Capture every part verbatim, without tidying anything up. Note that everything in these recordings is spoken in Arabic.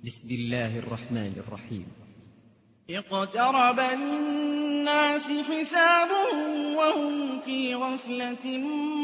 بسم الله الرحمن الرحيم. اقترب للناس حسابهم وهم في غفلة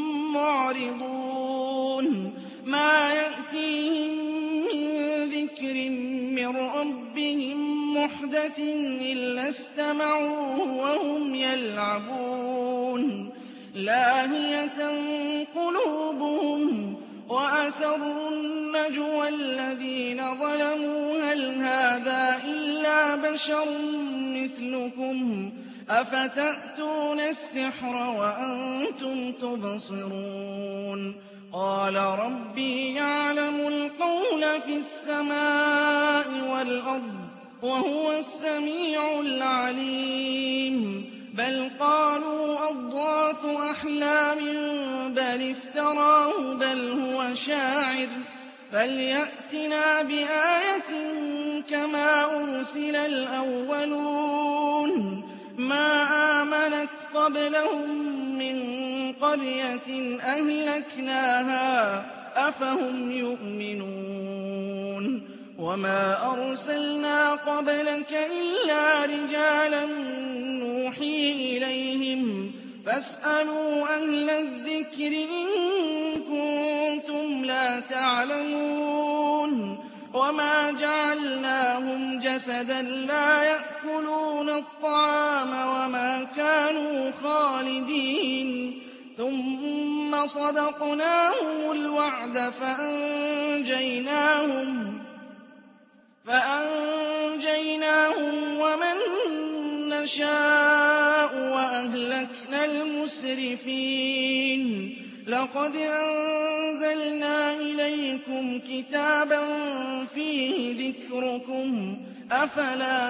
معرضون ما يأتيهم من ذكر من ربهم محدث إلا استمعوه وهم يلعبون لاهية قلوبهم وأسروا النجوى الذين ظلموا هل هذا إلا بشر مثلكم أفتأتون السحر وأنتم تبصرون قال ربي يعلم القول في السماء والأرض وهو السميع العليم بل قالوا أضغاث أحلام بل افتراه بل هو شاعر فليأتنا بآية كما أرسل الأولون ما آمنت قبلهم من قرية أهلكناها أفهم يؤمنون وما أرسلنا قبلك إلا رجالا نوحي إليهم فاسألوا أهل الذكر إن كنتم لا تعلمون وما جعلناهم جسدا لا يأكلون الطعام وما كانوا خالدين ثم صدقناهم الوعد فأنجيناهم فأنجيناهم ومن نشاء وأهلكنا المسرفين لقد أنزلنا إليكم كتابا فيه ذكركم أفلا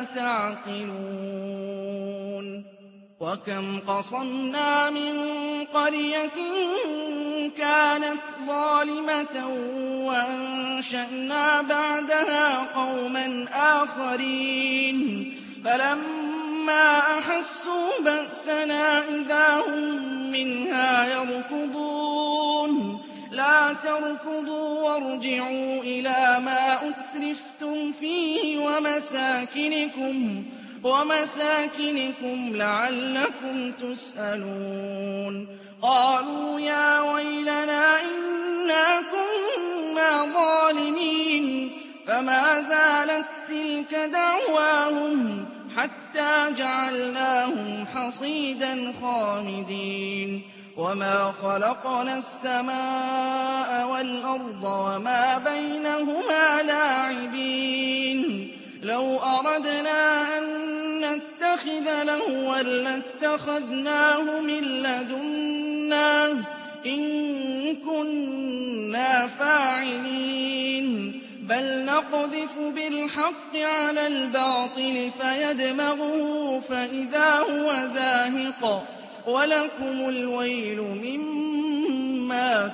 تعقلون وكم قصمنا من قرية كانت ظالمة وأنشأنا بعدها قوما آخرين فلما أحسوا بأسنا إذا هم منها يركضون لا تركضوا وارجعوا إلى ما أترفتم فيه ومساكنكم ومساكنكم لعلكم تسألون قالوا يا ويلنا إنا كنا ظالمين فما زالت تلك دعواهم حتى جعلناهم حصيدا خامدين وما خلقنا السماء والأرض وما بينهما لاعبين لو أردنا أن نتخذ لهوا لاتخذناه من لدنا إن كنا فاعلين بل نقذف بالحق على الباطل فيدمغه فإذا هو زاهق ولكم الويل مما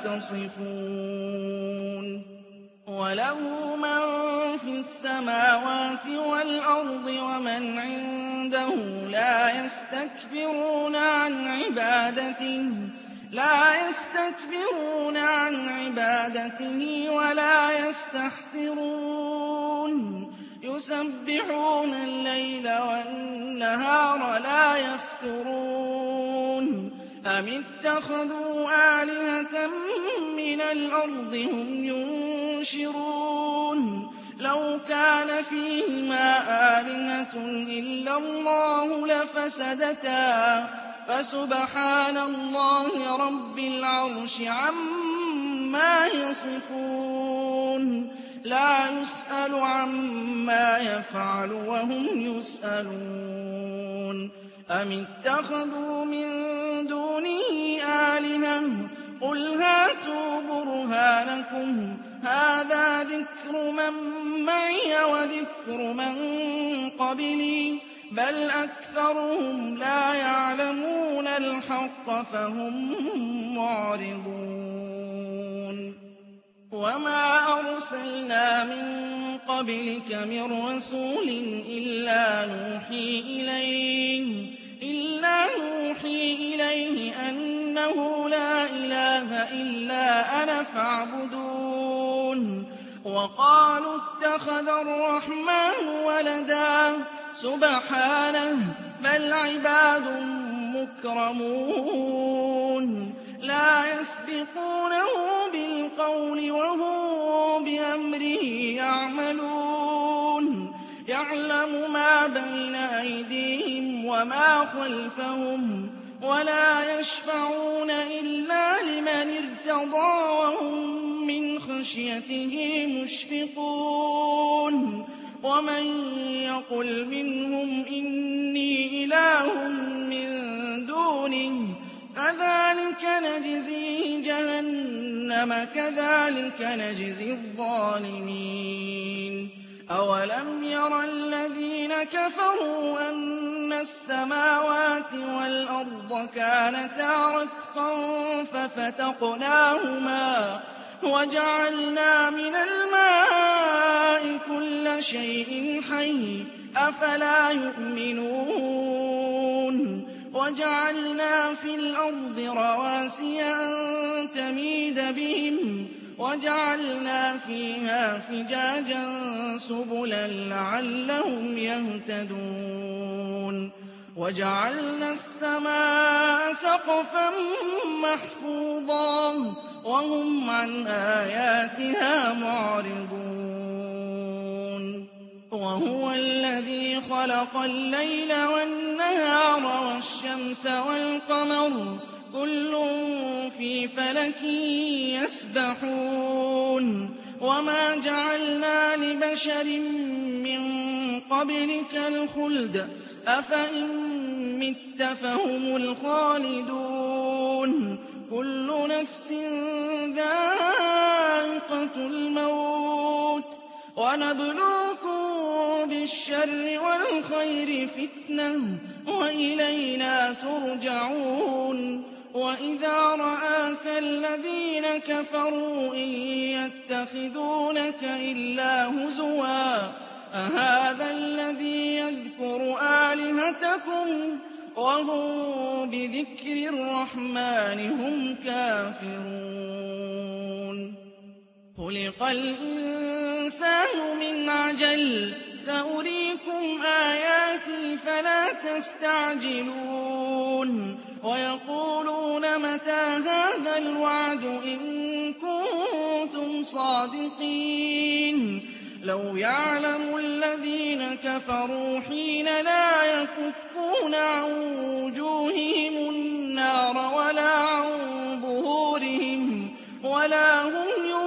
تصفون وله من في السماوات والأرض ومن عنده لا يستكبرون عن عبادته لا يستكبرون عن عبادته ولا يستحسرون يسبحون الليل والنهار لا يفترون أم اتخذوا آلهة من الأرض هم ينشرون لو كان فيهما آلهة إلا الله لفسدتا فسبحان الله رب العرش عما يصفون لا يسأل عما يفعل وهم يسألون أم اتخذوا من دونه آلهة قل هاتوا برهانكم هذا ذكر من معي وذكر من قبلي بل أكثرهم لا يعلمون الحق فهم معرضون وما أرسلنا من قبلك من رسول إلا نوحي إليه إلا نوحي إليه أنه لا إله إلا أنا فاعبدون وقالوا اتخذ الرحمن ولدا سبحانه بل عباد مكرمون لا يسبقونه بالقول وهم بأمره يعملون يعلم ما بين أيديهم وما خلفهم ولا يشفعون إلا لمن ارتضى وهم من خشيته مشفقون ومن يقل منهم إني إله من دونه فذلك نجزيه جهنم كذلك نجزي الظالمين أولم ير الذين كفروا أن السماوات والأرض كانتا رتقا ففتقناهما وجعلنا من الماء كل شيء حي أفلا يؤمنون وجعلنا في الأرض رواسي أن تميد بهم وجعلنا فيها فجاجا سبلا لعلهم يهتدون وجعلنا السماء سقفا محفوظا وهم عن آياتها معرضون وهو الذي خلق الليل والنهار والشمس والقمر كل في فلك يسبحون وما جعلنا لبشر من قبلك الخلد أفإن مت فهم الخالدون كل نفس ذائقة الموت ونبلوكم بالشر والخير فتنة وإلينا ترجعون وإذا رآك الذين كفروا إن يتخذونك إلا هزوا أهذا الذي يذكر آلهتكم وهم بذكر الرحمن هم كافرون خلق الإنسان من عجل سأريكم آياتي فلا تستعجلون ويقولون متى هذا الوعد إن كنتم صادقين لو يعلم الذين كفروا حين لا يكفون عن وجوههم النار ولا عن ظهورهم ولا هم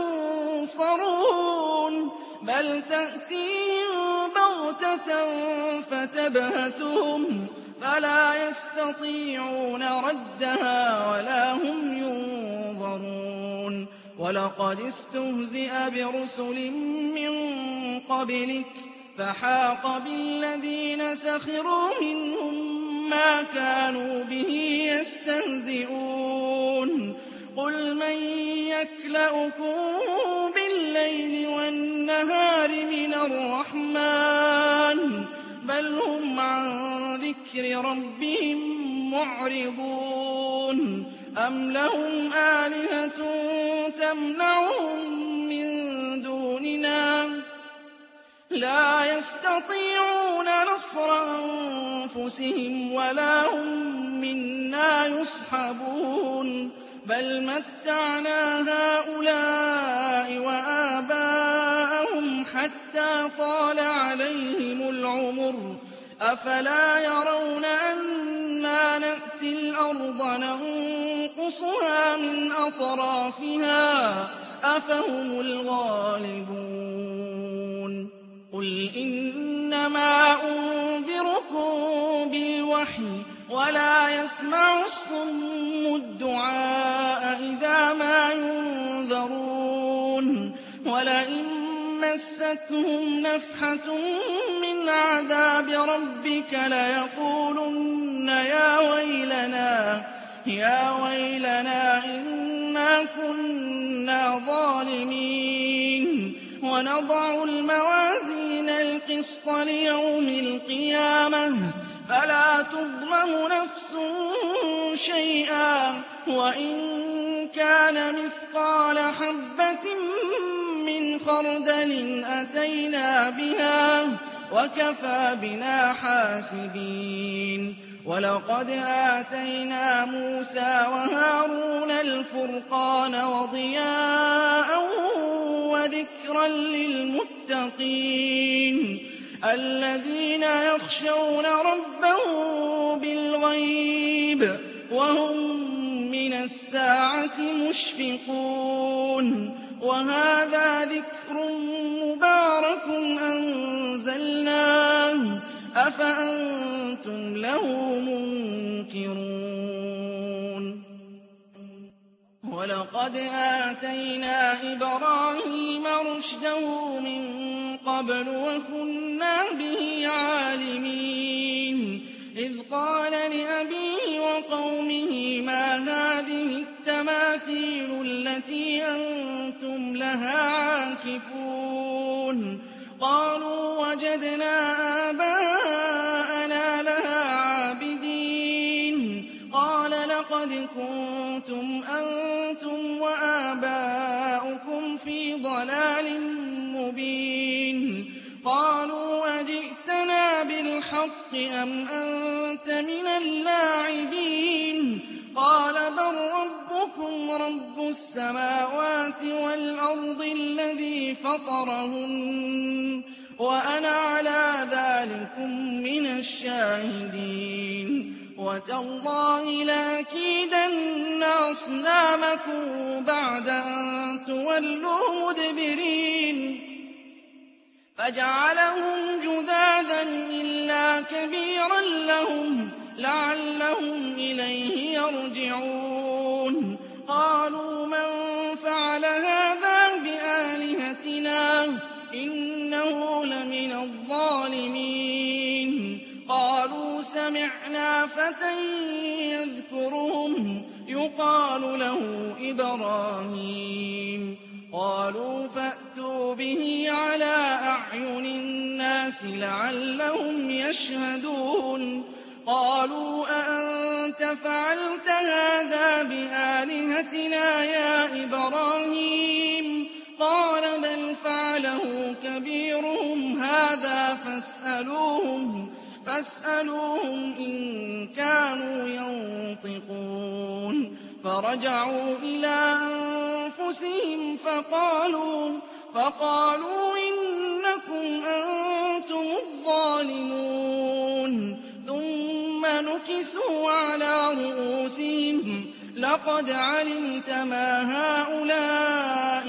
ينصرون بل تأتيهم بغتة فتبهتهم فلا يستطيعون ردها ولا هم ينظرون ولقد استهزئ برسل من قبلك فحاق بالذين سخروا منهم ما كانوا به يستهزئون قل من يكلؤكم بالليل والنهار من الرحمن بل هم عن ذكر ربهم معرضون أم لهم آلهة تمنعهم من دوننا لا يستطيعون نصر أنفسهم ولا هم منا يصحبون بل متعنا هؤلاء وآباءهم حتى طال عليهم العمر أفلا يرون أنا نأتي الأرض ننقصها من أطرافها أفهم الغالبون قل إنما أنذركم بالوحي ولا يسمع الصم الدعاء إذا ما ينذرون ولئن مستهم نفحة من عذاب ربك ليقولن يا ويلنا يا ويلنا إنا كنا ظالمين ونضع الموازين القسط ليوم القيامة فلا تظلم نفس شيئا وإن كان مثقال حبة مِّنْ خَرْدَلٍ أَتَيْنَا بِهَا وَكَفَىٰ بِنَا حَاسِبِينَ وَلَقَدْ آتَيْنَا مُوسَىٰ وَهَارُونَ الْفُرْقَانَ وَضِيَاءً وَذِكْرًا لِّلْمُتَّقِينَ الَّذِينَ يَخْشَوْنَ رَبَّهُم بِالْغَيْبِ وَهُم مِّنَ السَّاعَةِ مُشْفِقُونَ وَهَٰذَا ذِكْرٌ مُّبَارَكٌ أَنزَلْنَاهُ أَفَأَنتُمْ لَهُ مُنكِرُونَ وَلَقَدْ آتَيْنَا إِبْرَاهِيمَ رُشْدَهُ مِن قَبْلُ وَكُنَّا بِهِ عَالِمِينَ إِذْ قَالَ لِأَبِيهِ وَقَوْمِهِ مَا هَٰذِهِ التَّمَاثِيلُ الَّتِي أَنتُمْ لَهَا عَاكِفُونَ قَالُوا وَجَدْنَا آبَاءَنَا لَهَا عَابِدِينَ قَالَ لَقَدْ كُنتُمْ أَنتُمْ وَآبَاؤُكُمْ فِي ضَلَالٍ مُّبِينٍ قَالُوا أَجِئْتَنَا بِالْحَقِّ أَمْ أَنتَ مِنَ اللاعبين قَالَ بَل رَّبُّكُمْ رَبُّ السَّمَاوَاتِ وَالْأَرْضِ الَّذِي فَطَرَهُنَّ وَأَنَا عَلَىٰ ذَٰلِكُم مِّنَ الشَّاهِدِينَ وَتَاللَّهِ لَأَكِيدَنَّ أَصْنَامَكُم بَعْدَ أَن تُوَلُّوا مُدْبِرِينَ فَجَعَلَهُمْ جُذَاذًا إِلَّا كَبِيرًا لَّهُمْ لَعَلَّهُمْ إِلَيْهِ يَرْجِعُونَ قَالُوا مَن فَعَلَ هَٰذَا بِآلِهَتِنَا إِنَّهُ لَمِنَ الظَّالِمِينَ قَالُوا سَمِعْنَا فَتًى يَذْكُرُهُمْ يُقَالُ لَهُ إِبْرَاهِيمُ قَالُوا فَأْتُوا بِهِ عَلَىٰ أَعْيُنِ النَّاسِ لَعَلَّهُمْ يَشْهَدُونَ قَالُوا أَأَنتَ فَعَلْتَ هَٰذَا بِآلِهَتِنَا يَا إِبْرَاهِيمُ قَالَ بَلْ فَعَلَهُ كَبِيرُهُمْ هَٰذَا فَاسْأَلُوهُمْ فَاسْأَلُوهُمْ إِن كَانُوا يَنطِقُونَ فَرَجَعُوا إِلَىٰ أَنفُسِهِمْ فَقَالُوا فَقَالُوا إِنَّكُمْ أَنتُمُ الظَّالِمُونَ ثُمَّ نُكِسُوا عَلَىٰ رُءُوسِهِمْ لَقَدْ عَلِمْتَ مَا هَٰؤُلَاءِ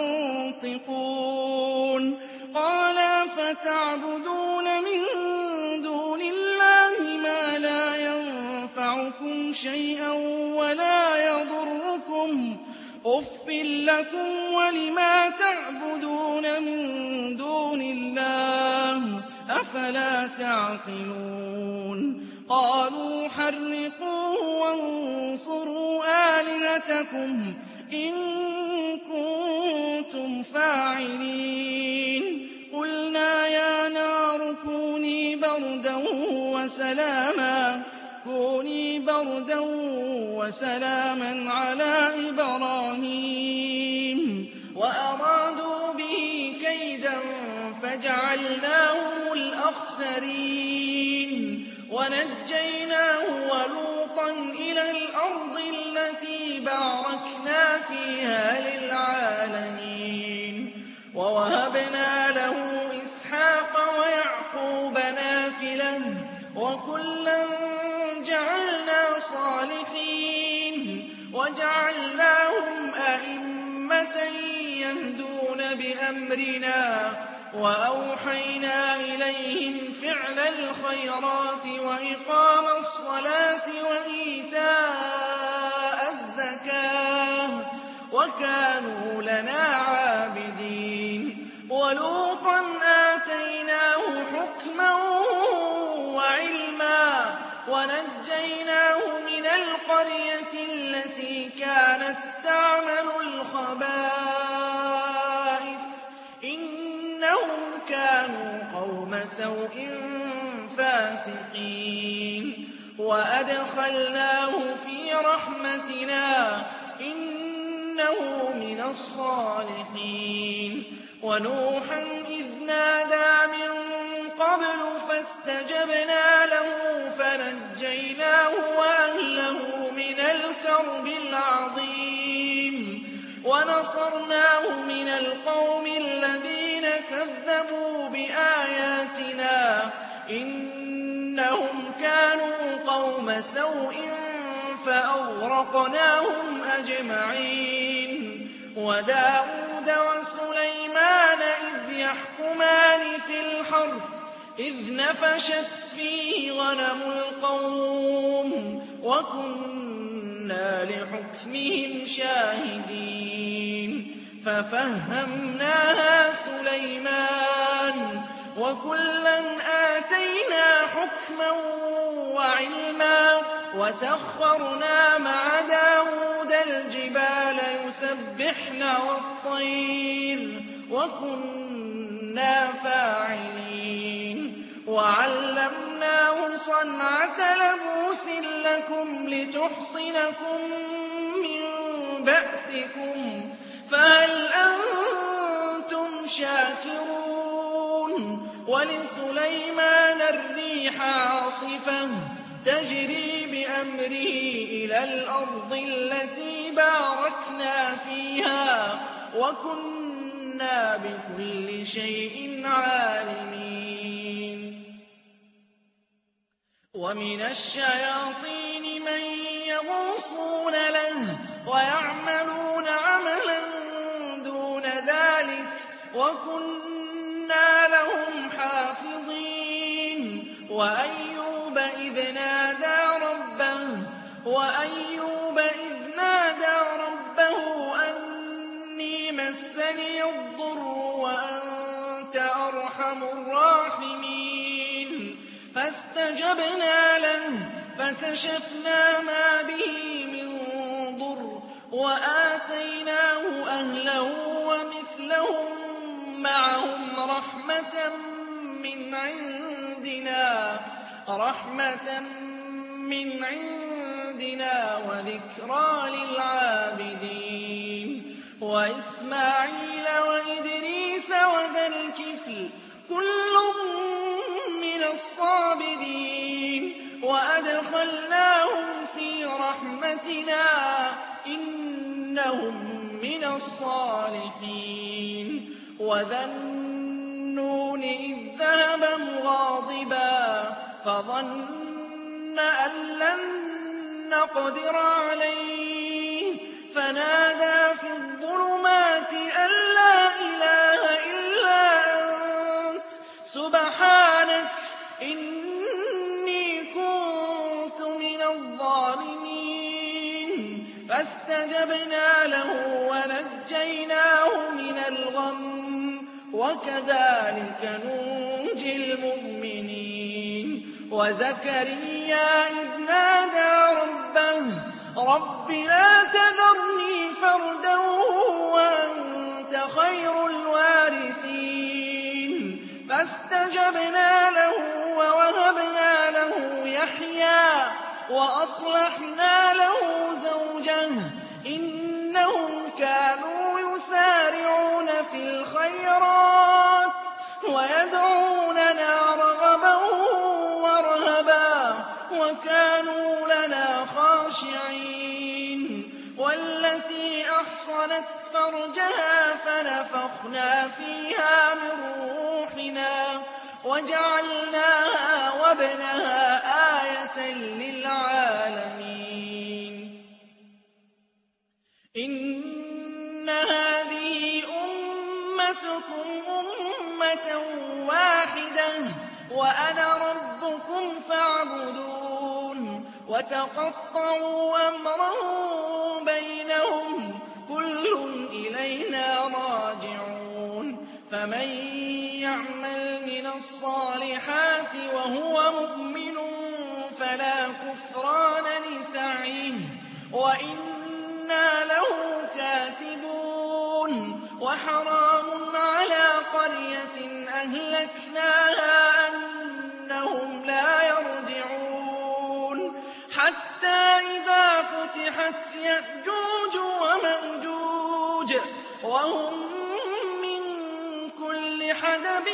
يَنطِقُونَ قَالَ أَفَتَعْبُدُونَ مِن دُونِ اللَّهِ مَا لَا يَنفَعُكُمْ شَيْئًا وَلَا يَضُرُّكُمْ أُفٍّ لَّكُمْ وَلِمَا تَعْبُدُونَ مِن دُونِ اللَّهِ أَفَلَا تَعْقِلُونَ قَالُوا حَرِّقُوهُ وَانصُرُوا آلِهَتَكُمْ إِن كُنتُمْ فَاعِلِينَ قُلْنَا يَا نَارُ كُونِي بَرْدًا وَسَلَامًا كُونِي بَرْدًا وَسَلَامًا عَلَىٰ إِبْرَاهِيمَ وَأَرَادُوا بِهِ كَيْدًا فَجَعَلْنَاهُمُ الْأَخْسَرِينَ وَنَجَّيْنَاهُ وَلُوطًا إِلَى الْأَرْضِ الَّتِي بَارَكْنَا فِيهَا لِلْعَالَمِينَ وَوَهَبْنَا لَهُ إِسْحَاقَ وَيَعْقُوبَ نَافِلَةً وَكُلًّا جَعَلْنَا صَالِحِينَ وَجَعَلْنَاهُمْ أَئِمَّةً يَهْدُونَ بِأَمْرِنَا وَأَوْحَيْنَا إِلَيْهِمْ فِعْلَ الْخَيْرَاتِ وَإِقَامَ الصَّلَاةِ وَإِيتَاءَ الزَّكَاةِ وَكَانُوا لَنَا عَابِدِينَ وَلُوطًا آتَيْنَاهُ حُكْمًا وَعِلْمًا وَنَجَّيْنَاهُ مِنَ الْقَرْيَةِ الَّتِي كَانَت تَّعْمَلُ الْخَبَائِثَ إِنَّهُمْ كَانُوا قَوْمَ سَوْءٍ فَاسِقِينَ وَأَدْخَلْنَاهُ فِي رَحْمَتِنَا إِنَّهُ إنه من الصالحين ونوحا إذ نادى من قبل فاستجبنا له فنجيناه وأهله من الكرب العظيم ونصرناه من القوم الذين كذبوا بآياتنا إنهم كانوا قوم سوء فأغرقناهم أجمعين وداود وسليمان إذ يحكمان في الحرث إذ نفشت فيه غنم القوم وكنا لحكمهم شاهدين ففهمناها سليمان وكلا آتينا حكما وعلما وسخرنا مع داود الجبال يسبحن والطير وكنا فاعلين وعلمناه صنعة لبوس لكم لتحصنكم من بأسكم فهل أنتم شاكرون ولسليمان الريح عاصفة تجري بأمره إلى الأرض التي باركنا فيها وكنا بكل شيء عالمين ومن الشياطين من يغوصون له ويعملون عملا دون ذلك وكنا لهم حافظين وأيوب إذ نادى ربه وأيوب إذ نادى ربه أني مسني الضر وأنت أرحم الراحمين فاستجبنا له فكشفنا ما به من ضر وآتيناه أهله ومثلهم معهم رحمة من عندنا رحمة من عندنا وذكرى للعابدين وإسماعيل وإدريس وذا الكفل كل من الصابرين وأدخلناهم في رحمتنا إنهم من الصالحين وذا النون إذ ذهب مغاضبا فظن أن لن نقدر عليه فنادى في الظلمات أن لا إله إلا أنت سبحانك إني كنت من الظالمين فاستجبنا له ونجيناه من الغم وكذلك ننجي المؤمنين وزكريا إذ نادى ربه رب لا تذرني فردا وأنت خير الوارثين فاستجبنا له ووهبنا له يحيى وأصلحنا له زوجه إنهم كانوا يسارعون في الخيرات ويدعوننا رغبا ورهبا وكانوا لنا خاشعين والتي أحصنت فرجها فنفخنا فيها من روحنا وجعلناها وابنها آية للعالمين إن هذه أمتكم أمة واحدة وأنا ربكم فاعبدون وتقطعوا أمرهم بينهم كل إلينا راجعون فمن يعمل من الصالحات وهو مؤمن فلا كفران لسعيه وإنا له كاتبون وحرام على قرية أهلكناها أنهم لا يرجعون حتى إذا فتحت يأجوج ومأجوج وهم من كل حدب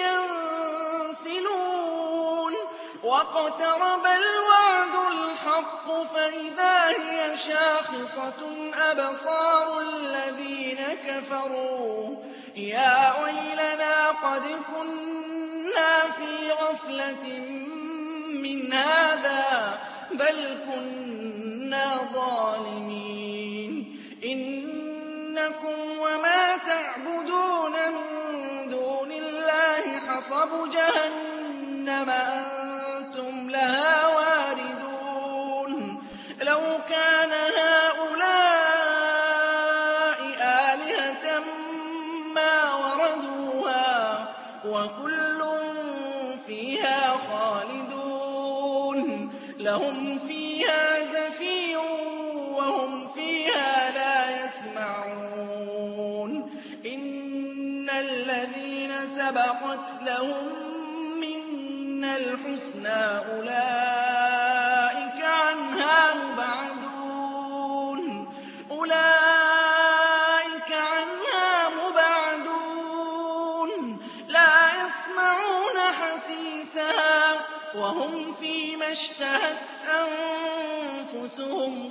ينسلون واقترب الوعد الحق فإذا هي شاخصة أبصار الذين كفروا يا ويلنا قد كنا في غفلة من هذا بل كنا ظالمين إنكم وما تعبدون من دون الله حصب جهنم أنتم لها واردون لو كان هؤلاء آلهة ما وردوها وكل فيها خالدون لهم فيها زفير وهم فيها لا يسمعون إن الذين سبقت لهم منا الحسنى أولئك عنها مبعدون أولئك عنها مبعدون لا يسمعون حسيسها وهم فيما اشتهت أنفسهم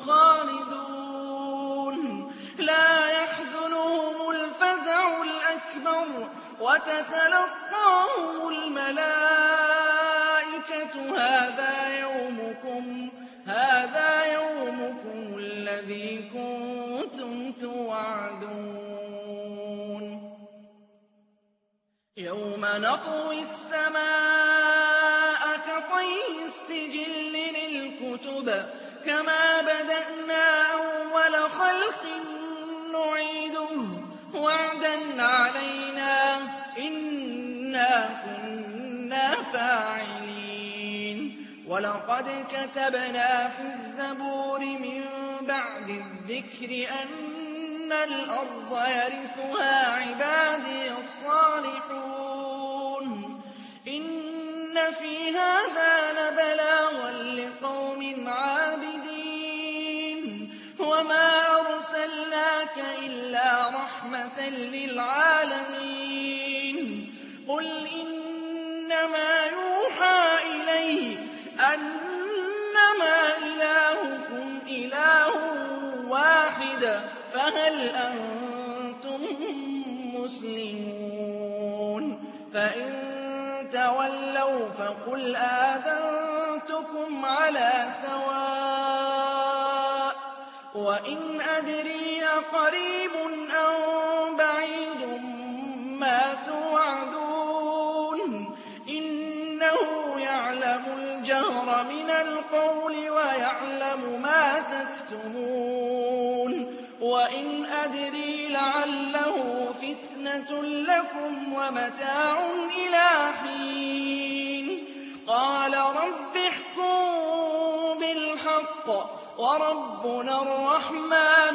خالدون لا يحزنهم الفزع الأكبر وتتلقاهم الملائكة هذا يومكم هذا يومكم الذي كنتم توعدون يوم نطوي السماء كطي السجل للكتب كما بدأنا أول خلق نعيده وعدا علينا إنا كنا فاعلين ولقد كتبنا في الزبور من بعد الذكر أن الأرض يرثها عبادي الصالحون إن في هذا لبلاغا لقوم عابدين وما أرسلناك إلا رحمة للعالمين قل إنما يوحى إلي أنما إلهكم إله واحد فهل أنتم مسلمون فإن تولوا فقل آذنتكم على سواء وإن أدري أقريب أم بعيد ما توعدون إنه يعلم الجهر من القول ويعلم ما تكتمون وإن أدري لعله فتنة لكم ومتاع إلى حين قال رب احكم بالحق وربنا الرحمن